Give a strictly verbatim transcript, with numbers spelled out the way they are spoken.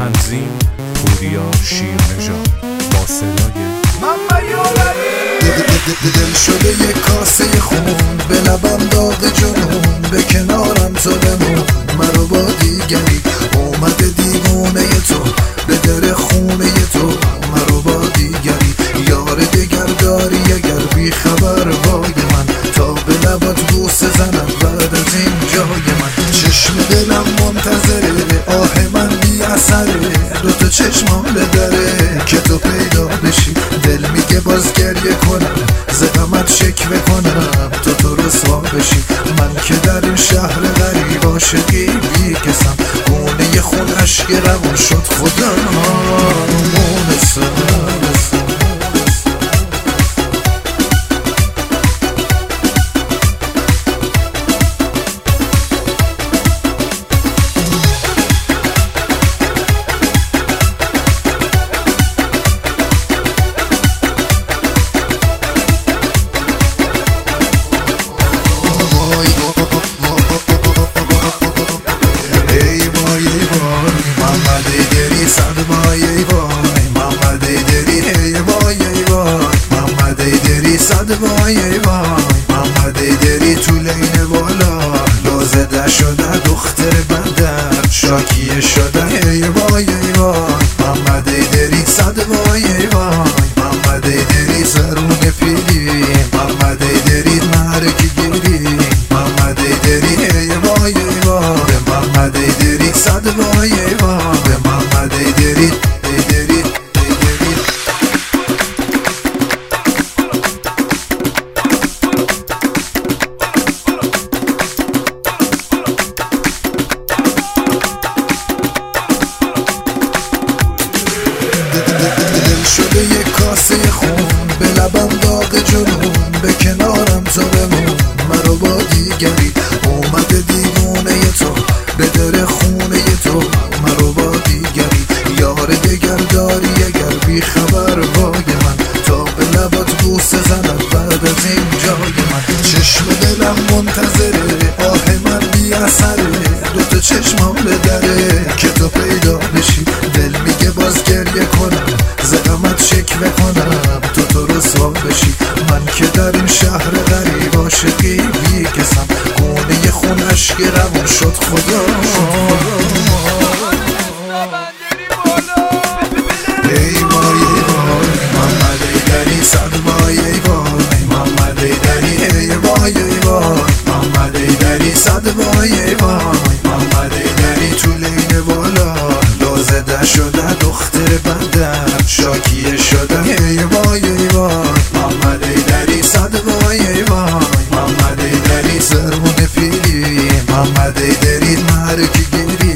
تنظیم پوریا شیرنژاد با صدای محمد یولوی. دل شده یک کاسه خون، به لبم داغ جنون، به کنارم تو بمون. مرو با دیگری اومده دیوونه تو، به در خونه تو. مرو با دیگری یار دگر داری اگر بی خبر وای من، تا به لبات بوسه زنم بعد از این جای من. چشم دلم منتظره، آه من بی اثره، دوتا چشمام دره که تو پیدا بشی. دل میگه باز گریه کنم، زدمت شکوه کنم، تو تو رسوا بشی. من که در این شهر غریب عاشقی بی کسم، گونه خون عشق روان شد خدا مونسم. صد وای وای محمد ایدری تو لین بالا، لازده شده دختر بندر شاکیه شده. ای وای ای وای محمد ایدری صد وای وای محمد ایدری سرون پیری، محمد ایدری مرکی گیری، محمد ایدری. ای وای ای وای محمد ایدری صد وای وای محمد ایدری ایدری. دل شده یک کاسه خون، به لبم داغ جنون، به کنارم تو بمون. مرو با دیگری اومده دیوونه تو، به در خونه تو. مرو با دیگری یار دگر داری اگر بی خبر وای من، تا به لبات بوسه زنم بعد از این جای من. چشم دلم منتظره، آه من بی اثره، دوتا چشمام دره که تو پیدا بشی. دل میگه باز گریه کنم، زدمت شکوه کنم، تو تو رسوا بشی. من که در این شهر غریب عاشقی بی کسم، گونه خون عشق روان شد خدا. ای وای ای وای محمد ایدری صد وای وای محمد ایدری. ای وای ای وای محمد ایدری صد وای وای محمد ایدری تو لین بالا، لازده شده دختر بندر شاکیه شده. ای وای ای وای محمد ایدری صد وای وای محمد ایدری سرمون پیری، محمد ایدری مرکی گیری،